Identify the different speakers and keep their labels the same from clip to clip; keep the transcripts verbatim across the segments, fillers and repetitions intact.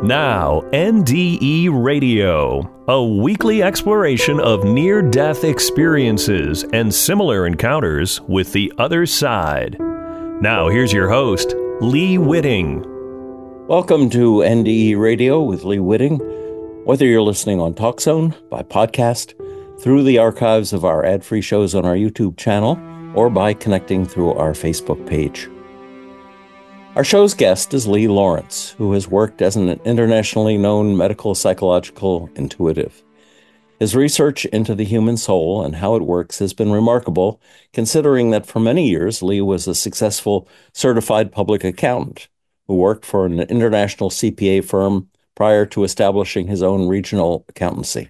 Speaker 1: Now, N D E Radio, a weekly exploration of near-death experiences and similar encounters with the other side. Now, here's your host, Lee Witting.
Speaker 2: Welcome to N D E Radio with Lee Witting. Whether you're listening on TalkZone, by podcast, through the archives of our ad-free shows on our YouTube channel, or by connecting through our Facebook page. Our show's guest is Lee Lawrence, who has worked as an internationally known medical psychological intuitive. His research into the human soul and how it works has been remarkable, considering that for many years Lee was a successful certified public accountant who worked for an international C P A firm prior to establishing his own regional accountancy.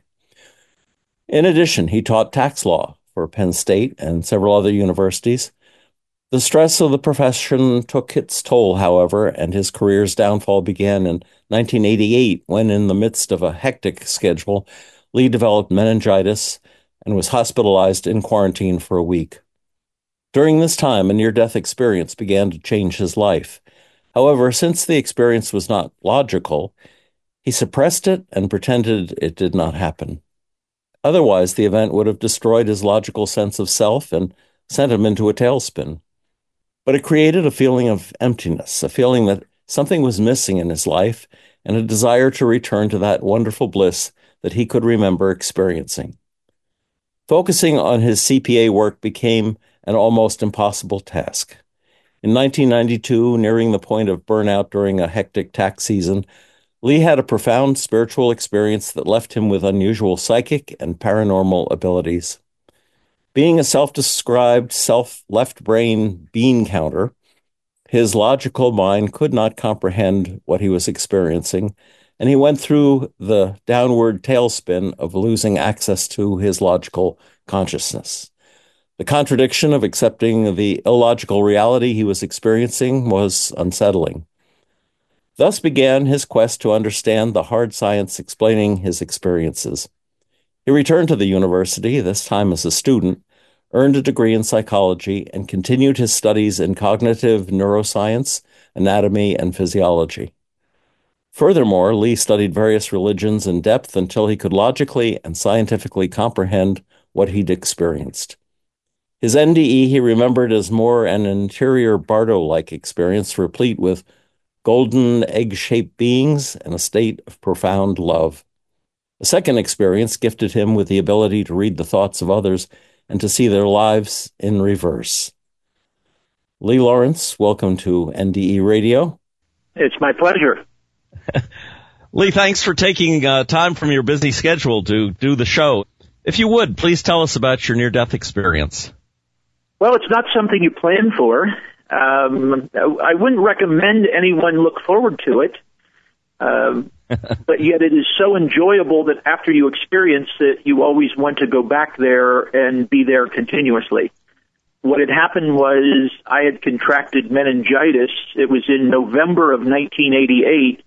Speaker 2: In addition, he taught tax law for Penn State and several other universities. The stress of the profession took its toll, however, and his career's downfall began in nineteen eighty-eight when, in the midst of a hectic schedule, Lee developed meningitis and was hospitalized in quarantine for a week. During this time, a near-death experience began to change his life. However, since the experience was not logical, he suppressed it and pretended it did not happen. Otherwise, the event would have destroyed his logical sense of self and sent him into a tailspin. But it created a feeling of emptiness, a feeling that something was missing in his life, and a desire to return to that wonderful bliss that he could remember experiencing. Focusing on his C P A work became an almost impossible task. In nineteen ninety-two, nearing the point of burnout during a hectic tax season, Lee had a profound spiritual experience that left him with unusual psychic and paranormal abilities. Being a self-described, self-left brain bean counter, his logical mind could not comprehend what he was experiencing, and he went through the downward tailspin of losing access to his logical consciousness. The contradiction of accepting the illogical reality he was experiencing was unsettling. Thus began his quest to understand the hard science explaining his experiences. He returned to the university, this time as a student, earned a degree in psychology, and continued his studies in cognitive neuroscience, anatomy, and physiology. Furthermore, Lee studied various religions in depth until he could logically and scientifically comprehend what he'd experienced. His N D E he remembered as more an interior Bardo-like experience replete with golden egg-shaped beings and a state of profound love. A second experience gifted him with the ability to read the thoughts of others and to see their lives in reverse. Lee Lawrence, welcome to N D E Radio.
Speaker 3: It's my pleasure.
Speaker 4: Lee, thanks for taking uh, time from your busy schedule to do the show. If you would, please tell us about your near-death experience.
Speaker 3: Well, it's not something you plan for. Um, I wouldn't recommend anyone look forward to it. Um, but yet it is so enjoyable that after you experience it, you always want to go back there and be there continuously. What had happened was I had contracted meningitis. It was in November of nineteen eighty-eight,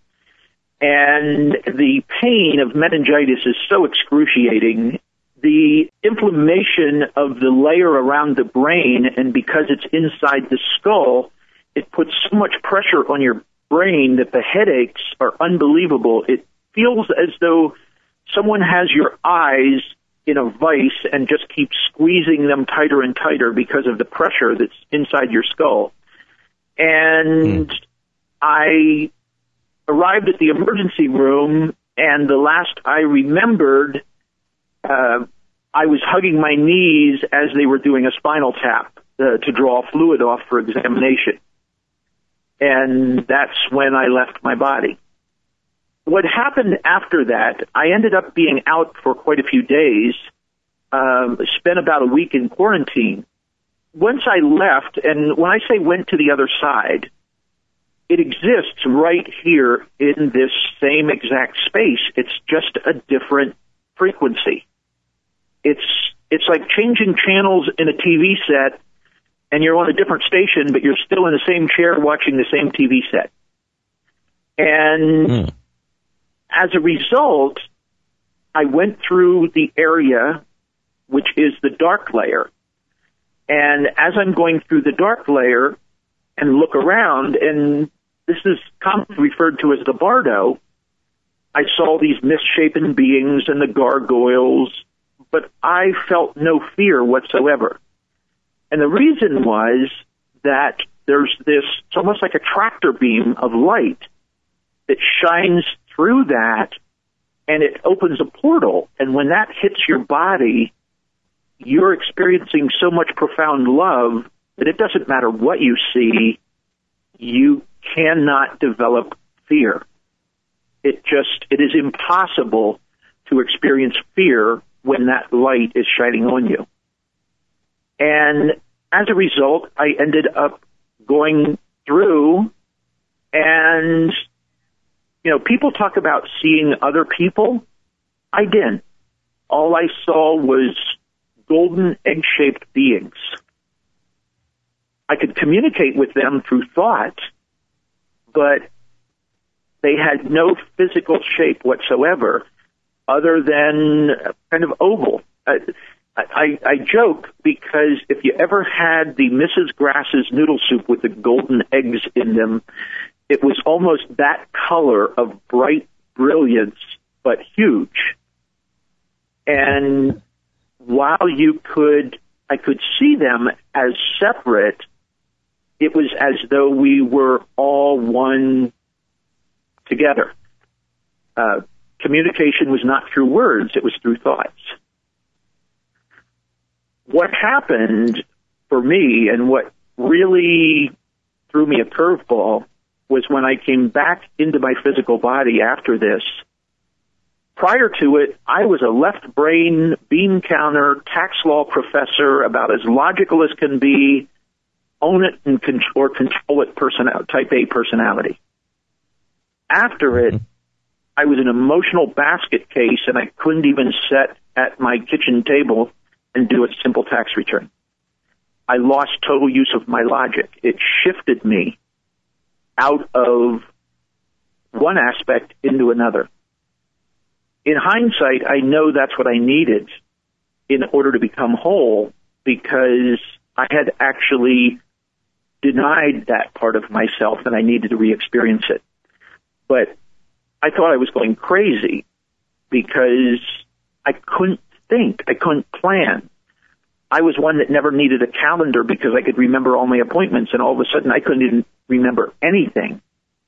Speaker 3: and the pain of meningitis is so excruciating. The inflammation of the layer around the brain, and because it's inside the skull, it puts so much pressure on your brain that the headaches are unbelievable. It feels as though someone has your eyes in a vice and just keeps squeezing them tighter and tighter because of the pressure that's inside your skull. And mm. I arrived at the emergency room, and the last I remembered, uh, I was hugging my knees as they were doing a spinal tap uh, to draw fluid off for examination. And that's when I left my body. What happened after that, I ended up being out for quite a few days, um, spent about a week in quarantine. Once I left, and when I say went to the other side, it exists right here in this same exact space. It's just a different frequency. It's it's like changing channels in a T V set, and you're on a different station, but you're still in the same chair watching the same T V set. And mm. as a result, I went through the area, which is the dark layer. And as I'm going through the dark layer and look around, and this is commonly referred to as the bardo, I saw these misshapen beings and the gargoyles, but I felt no fear whatsoever. And the reason was that there's this, it's almost like a tractor beam of light that shines through that, and it opens a portal. And when that hits your body, you're experiencing so much profound love that it doesn't matter what you see, you cannot develop fear. It just, it is impossible to experience fear when that light is shining on you. And as a result, I ended up going through, and, you know, people talk about seeing other people. I didn't. All I saw was golden egg-shaped beings. I could communicate with them through thought, but they had no physical shape whatsoever other than kind of oval. I, I, I joke because if you ever had the Missus Grass's noodle soup with the golden eggs in them, it was almost that color of bright brilliance, but huge. And while you could, I could see them as separate, it was as though we were all one together. Uh, communication was not through words, it was through thoughts. What happened for me and what really threw me a curveball was when I came back into my physical body after this. Prior to it, I was a left brain, bean counter, tax law professor, about as logical as can be, own it and control, or control it person, type A personality. After it, I was an emotional basket case, and I couldn't even sit at my kitchen table and do a simple tax return. I lost total use of my logic. It shifted me out of one aspect into another. In hindsight, I know that's what I needed in order to become whole, because I had actually denied that part of myself and I needed to re-experience it. But I thought I was going crazy because I couldn't think. I couldn't plan. I was one that never needed a calendar because I could remember all my appointments, and all of a sudden I couldn't even remember anything.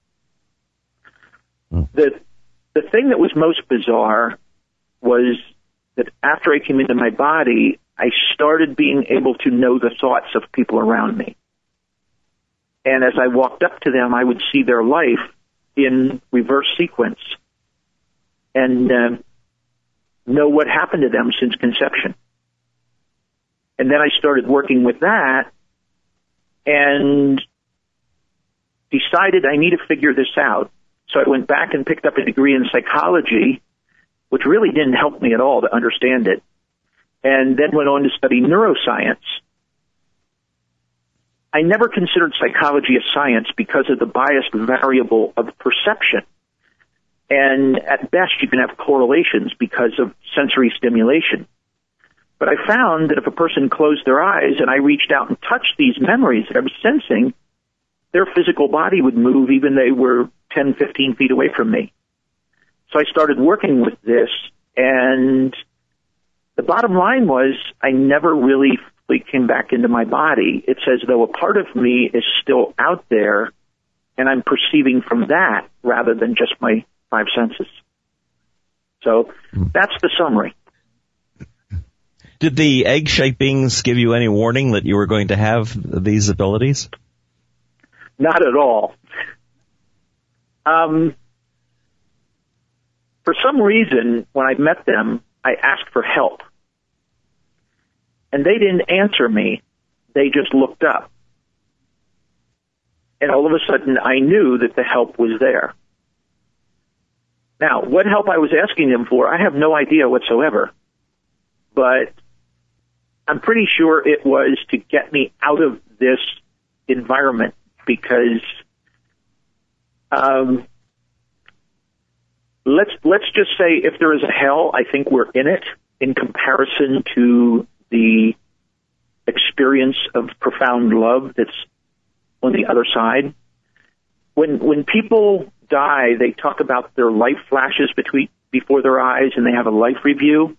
Speaker 3: Mm. The the thing that was most bizarre was that after I came into my body, I started being able to know the thoughts of people around me. And as I walked up to them, I would see their life in reverse sequence and uh, know what happened to them since conception. And then I started working with that and decided I need to figure this out. So I went back and picked up a degree in psychology, which really didn't help me at all to understand it, and then went on to study neuroscience. I never considered psychology a science because of the biased variable of perception. And at best, you can have correlations because of sensory stimulation. But I found that if a person closed their eyes and I reached out and touched these memories that I was sensing, their physical body would move even though they were ten, fifteen feet away from me. So I started working with this, and the bottom line was I never really came back into my body. It's as though a part of me is still out there, and I'm perceiving from that rather than just my five senses. So that's the summary.
Speaker 4: Did the egg-shaped beings give you any warning that you were going to have these abilities?
Speaker 3: Not at all. Um, for some reason, when I met them, I asked for help. And they didn't answer me. They just looked up. And all of a sudden, I knew that the help was there. Now, what help I was asking them for, I have no idea whatsoever. But I'm pretty sure it was to get me out of this environment, because um, let's let's just say if there is a hell, I think we're in it in comparison to the experience of profound love that's on the other side. When when people die, they talk about their life flashes between, before their eyes, and they have a life review.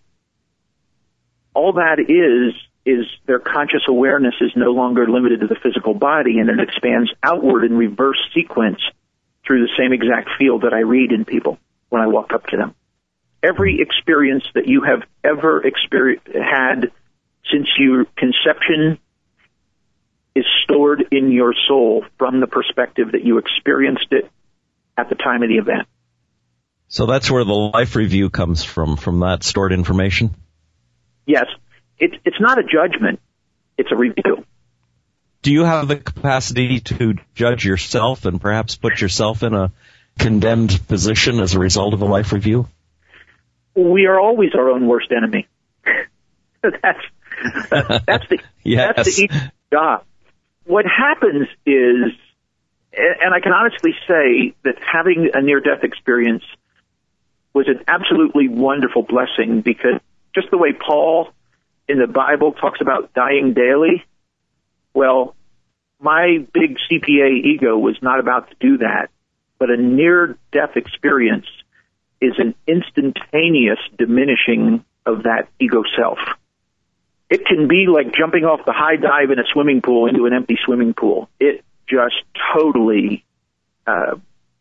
Speaker 3: All that is, is their conscious awareness is no longer limited to the physical body, and it expands outward in reverse sequence through the same exact field that I read in people when I walk up to them. Every experience that you have ever experienced, had since your conception is stored in your soul from the perspective that you experienced it at the time of the event.
Speaker 4: So that's where the life review comes from, from that stored information?
Speaker 3: Yes. It, it's not a judgment. It's a review.
Speaker 4: Do you have the capacity to judge yourself and perhaps put yourself in a condemned position as a result of a life review?
Speaker 3: We are always our own worst enemy. that's, that's, that's the,
Speaker 4: yes.
Speaker 3: that's the easy job. What happens is, and I can honestly say that having a near-death experience was an absolutely wonderful blessing, because just the way Paul in the Bible talks about dying daily, well, my big C P A ego was not about to do that, but a near-death experience is an instantaneous diminishing of that ego self. It can be like jumping off the high dive in a swimming pool into an empty swimming pool. It just totally uh,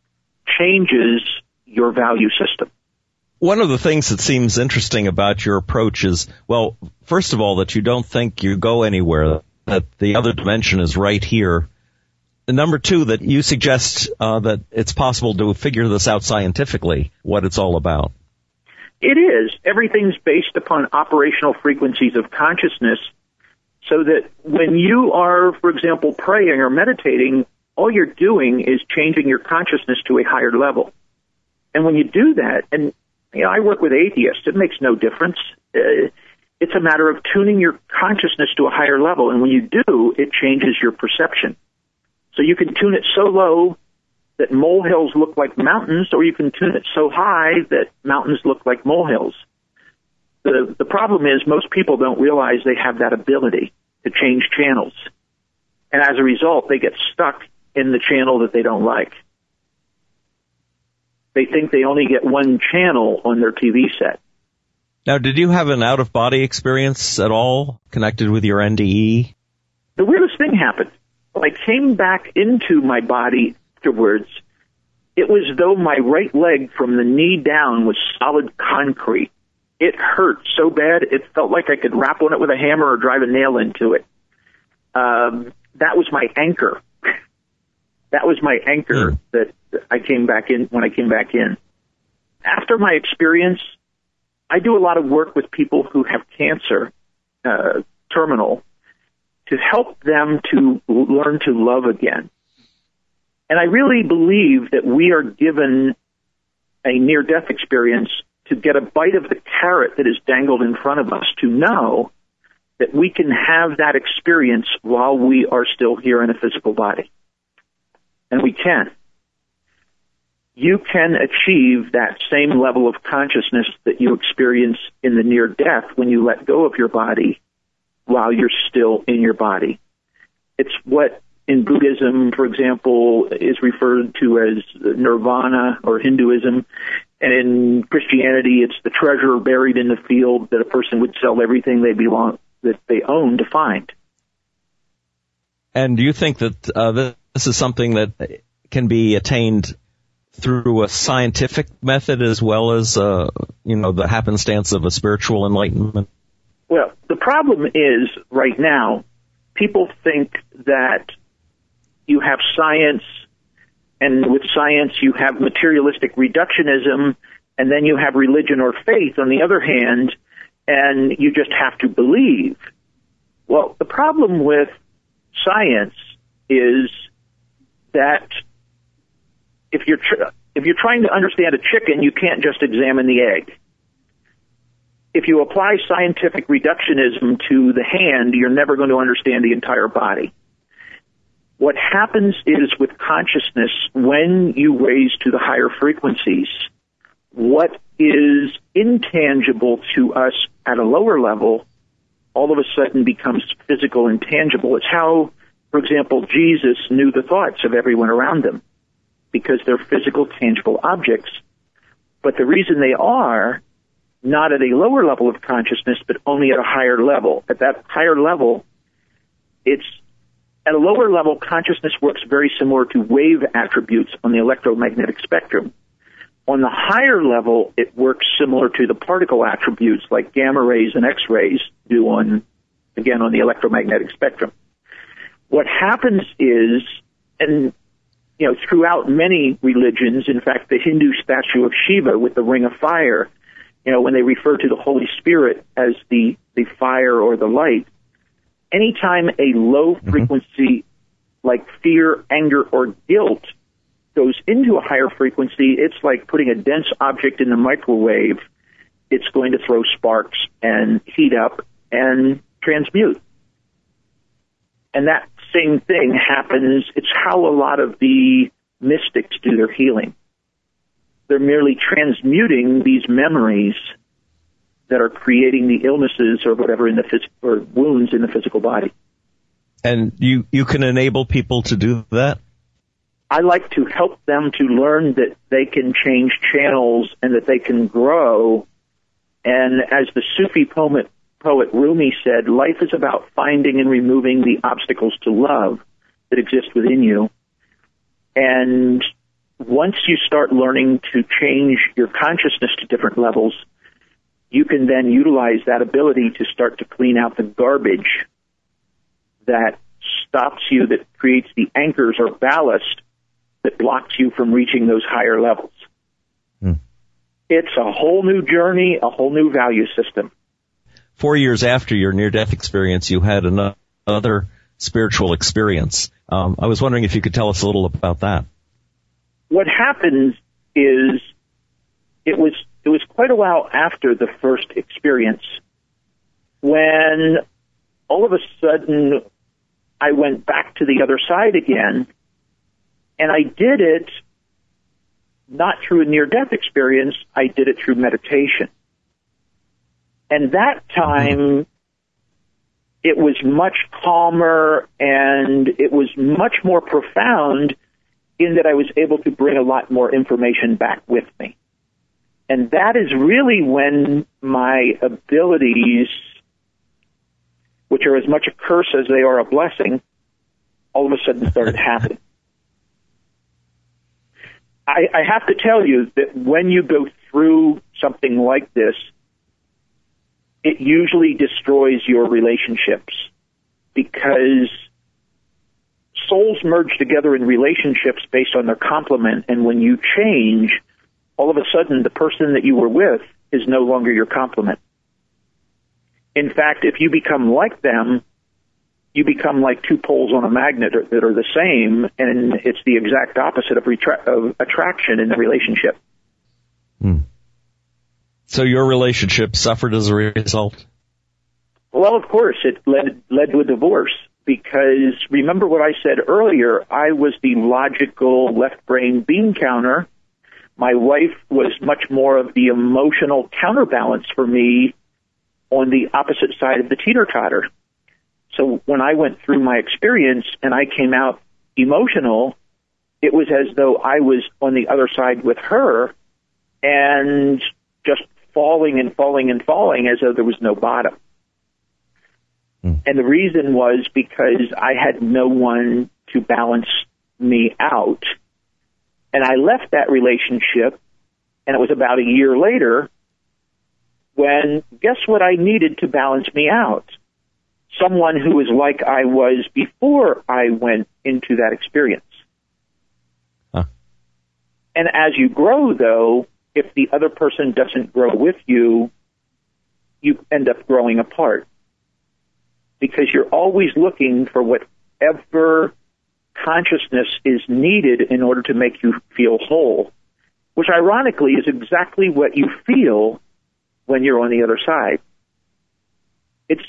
Speaker 3: changes your value system.
Speaker 4: One of the things that seems interesting about your approach is, well, first of all, that you don't think you go anywhere, that the other dimension is right here. And number two, that you suggest uh, that it's possible to figure this out scientifically, what it's all about.
Speaker 3: It is. Everything's based upon operational frequencies of consciousness, so that when you are, for example, praying or meditating, all you're doing is changing your consciousness to a higher level. And when you do that, and you know, I work with atheists, it makes no difference. Uh, it's a matter of tuning your consciousness to a higher level, and when you do, it changes your perception. So you can tune it so low that molehills look like mountains, or you can tune it so high that mountains look like molehills. The, the problem is most people don't realize they have that ability to change channels. And as a result, they get stuck in the channel that they don't like. They think they only get one channel on their T V set.
Speaker 4: Now, did you have an out-of-body experience at all connected with your N D E?
Speaker 3: The weirdest thing happened. When I came back into my body afterwards, it was as though my right leg from the knee down was solid concrete. It hurt so bad, it felt like I could rap on it with a hammer or drive a nail into it. Um, that was my anchor. That was my anchor mm. that I came back in when I came back in. After my experience, I do a lot of work with people who have cancer, uh, terminal, to help them to learn to love again. And I really believe that we are given a near-death experience to get a bite of the carrot that is dangled in front of us, to know that we can have that experience while we are still here in a physical body. And we can. You can achieve that same level of consciousness that you experience in the near-death when you let go of your body while you're still in your body. It's what in Buddhism, for example, is referred to as nirvana, or Hinduism. And in Christianity, it's the treasure buried in the field that a person would sell everything they belong, that they own to find.
Speaker 4: And do you think that uh, this is something that can be attained through a scientific method as well as, uh, you know, the happenstance of a spiritual enlightenment?
Speaker 3: Well, the problem is, right now, people think that you have science, and with science you have materialistic reductionism, and then you have religion or faith on the other hand, and you just have to believe. Well, the problem with science is that if you're tr- if you're trying to understand a chicken, you can't just examine the egg. If you apply scientific reductionism to the hand, you're never going to understand the entire body. What happens is, with consciousness, when you raise to the higher frequencies, what is intangible to us at a lower level all of a sudden becomes physical and tangible. It's how, for example, Jesus knew the thoughts of everyone around him. because they're physical, tangible objects. But the reason they are not at a lower level of consciousness, but only at a higher level. At that higher level, it's at a lower level, consciousness works very similar to wave attributes on the electromagnetic spectrum. On the higher level, it works similar to the particle attributes like gamma rays and X-rays do on, again, on the electromagnetic spectrum. What happens is, and you know, throughout many religions, in fact, the Hindu statue of Shiva with the ring of fire, you know, when they refer to the Holy Spirit as the, the fire or the light, anytime a low frequency mm-hmm. like fear, anger, or guilt goes into a higher frequency, it's like putting a dense object in the microwave. It's going to throw sparks and heat up and transmute. And that same thing happens. It's how a lot of the mystics do their healing. They're merely transmuting these memories that are creating the illnesses or whatever in the phys- or wounds in the physical body.
Speaker 4: And you, you can enable people to do that?
Speaker 3: I like to help them to learn that they can change channels and that they can grow. And as the Sufi poet, poet Rumi said, life is about finding and removing the obstacles to love that exist within you. And once you start learning to change your consciousness to different levels, you can then utilize that ability to start to clean out the garbage that stops you, that creates the anchors or ballast that blocks you from reaching those higher levels. Hmm. It's a whole new journey, a whole new value system.
Speaker 4: Four years after your near-death experience, you had another spiritual experience. Um, I was wondering if you could tell us a little about that.
Speaker 3: What happens is it was it was quite a while after the first experience when all of a sudden I went back to the other side again, and I did it not through a near-death experience, I did it through meditation. And that time, it was much calmer and it was much more profound in that I was able to bring a lot more information back with me. And that is really when my abilities, which are as much a curse as they are a blessing, all of a sudden started happening. I, I have to tell you that when you go through something like this, it usually destroys your relationships because souls merge together in relationships based on their complement, and when you change, all of a sudden the person that you were with is no longer your complement. In fact, if you become like them, you become like two poles on a magnet that are the same, and it's the exact opposite of, retra- of attraction in the relationship.
Speaker 4: Hmm. So your relationship suffered as a result?
Speaker 3: Well, of course, it led led to a divorce because remember what I said earlier, I was the logical left brain bean counter. My wife was much more of the emotional counterbalance for me on the opposite side of the teeter-totter. So when I went through my experience and I came out emotional, it was as though I was on the other side with her and just falling and falling and falling as though there was no bottom. Mm. And the reason was because I had no one to balance me out. And I left that relationship, and it was about a year later when, guess what I needed to balance me out? Someone who was like I was before I went into that experience. Huh. And as you grow, though, if the other person doesn't grow with you, you end up growing apart. Because you're always looking for whatever consciousness is needed in order to make you feel whole, which ironically is exactly what you feel when you're on the other side. It's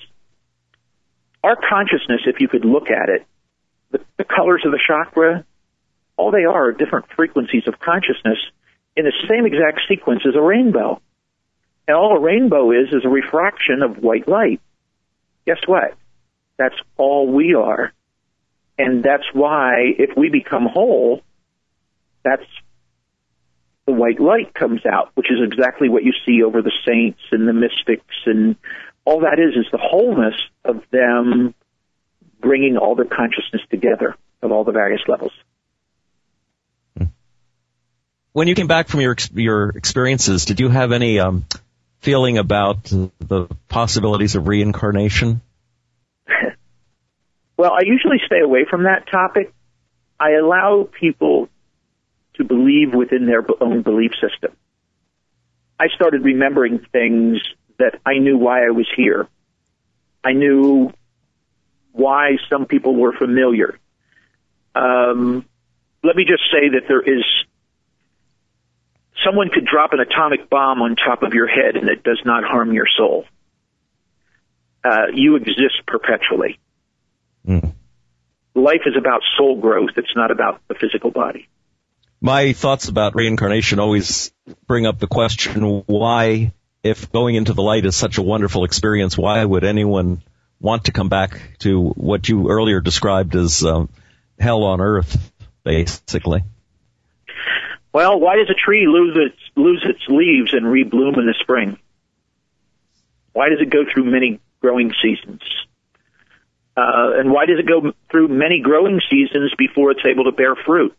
Speaker 3: our consciousness, if you could look at it, the, the colors of the chakra, all they are are different frequencies of consciousness in the same exact sequence as a rainbow. And all a rainbow is is a refraction of white light. Guess what? That's all we are. And that's why if we become whole, that's the white light comes out, which is exactly what you see over the saints and the mystics, and all that is is the wholeness of them bringing all their consciousness together of all the various levels.
Speaker 4: When you came back from your your experiences, did you have any um, feeling about the possibilities of reincarnation?
Speaker 3: Well, I usually stay away from that topic. I allow people to believe within their own belief system. I started remembering things that I knew why I was here. I knew why some people were familiar. Um, let me just say that there is, someone could drop an atomic bomb on top of your head and it does not harm your soul. Uh, you exist perpetually. Mm. Life is about soul growth. It's not about the physical body.
Speaker 4: My thoughts about reincarnation always bring up the question, why, if going into the light is such a wonderful experience, why would anyone want to come back to what you earlier described as um, hell on earth, basically?
Speaker 3: Well, why does a tree lose its, lose its leaves and rebloom in the spring? Why does it go through many growing seasons? Uh, and why does it go through many growing seasons before it's able to bear fruit?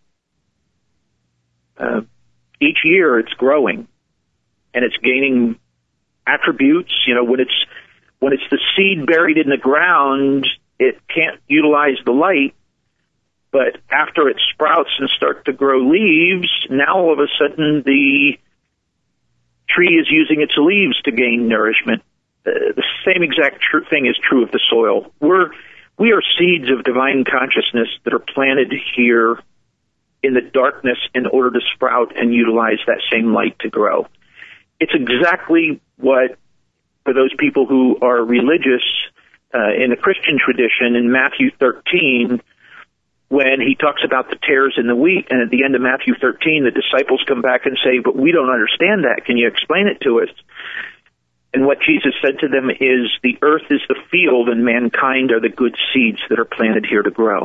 Speaker 3: Uh, each year it's growing, and it's gaining attributes. You know, when it's when it's the seed buried in the ground, it can't utilize the light. But after it sprouts and starts to grow leaves, now all of a sudden the tree is using its leaves to gain nourishment. Uh, the same exact tr- thing is true of the soil. We're we are seeds of divine consciousness that are planted here in the darkness in order to sprout and utilize that same light to grow. It's exactly what, for those people who are religious, uh, in the Christian tradition, in Matthew thirteen, when he talks about the tares in the wheat, and at the end of Matthew thirteen, the disciples come back and say, but we don't understand that. Can you explain it to us? And what Jesus said to them is, the earth is the field, and mankind are the good seeds that are planted here to grow.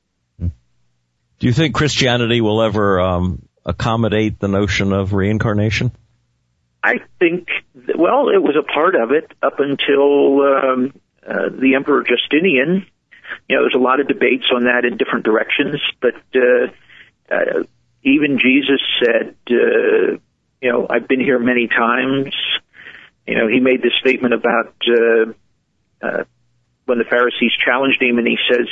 Speaker 4: Do you think Christianity will ever um, accommodate the notion of reincarnation?
Speaker 3: I think, that, well, it was a part of it up until um, uh, the Emperor Justinian. You know, there's a lot of debates on that in different directions, but uh, uh, even Jesus said, uh, you know, I've been here many times. You know, he made this statement about uh, uh, when the Pharisees challenged him, and he says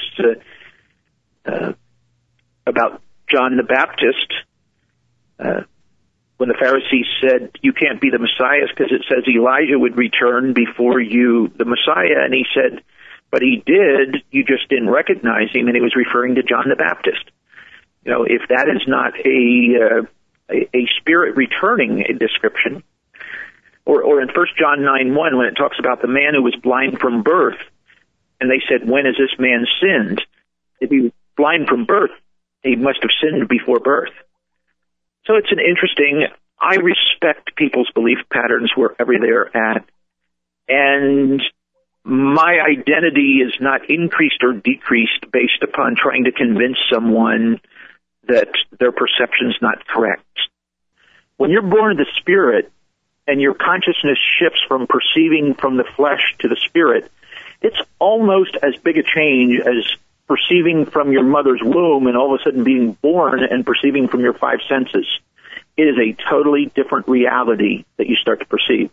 Speaker 3: uh, uh, about John the Baptist, uh, when the Pharisees said, you can't be the Messiah because it says Elijah would return before you, the Messiah, and he said, but he did, you just didn't recognize him, and he was referring to John the Baptist. You know, if that is not a uh, a, a spirit returning a description, or, or in First John nine one, when it talks about the man who was blind from birth, and they said, when has this man sinned? If he was blind from birth, he must have sinned before birth. So it's an interesting, I respect people's belief patterns wherever they're at, and my identity is not increased or decreased based upon trying to convince someone that their perception's not correct. When you're born of the Spirit and your consciousness shifts from perceiving from the flesh to the Spirit, it's almost as big a change as perceiving from your mother's womb and all of a sudden being born and perceiving from your five senses. It is a totally different reality that you start to perceive.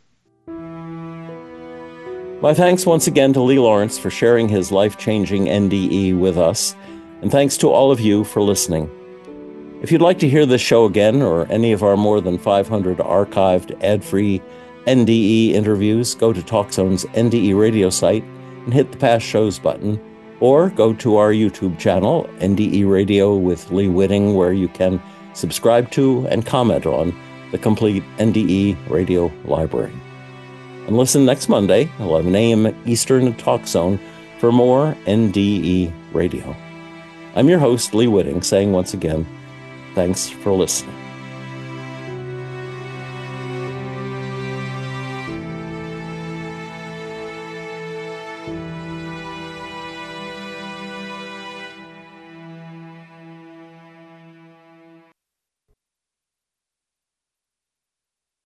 Speaker 2: My thanks once again to Lee Lawrence for sharing his life-changing N D E with us, and thanks to all of you for listening. If you'd like to hear this show again, or any of our more than five hundred archived ad-free N D E interviews, go to TalkZone's N D E radio site and hit the past shows button, or go to our YouTube channel, N D E Radio with Lee Witting, where you can subscribe to and comment on the complete N D E radio library. And listen next Monday, eleven a.m. Eastern at TalkZone, for more N D E Radio. I'm your host, Lee Witting, saying once again, thanks for listening.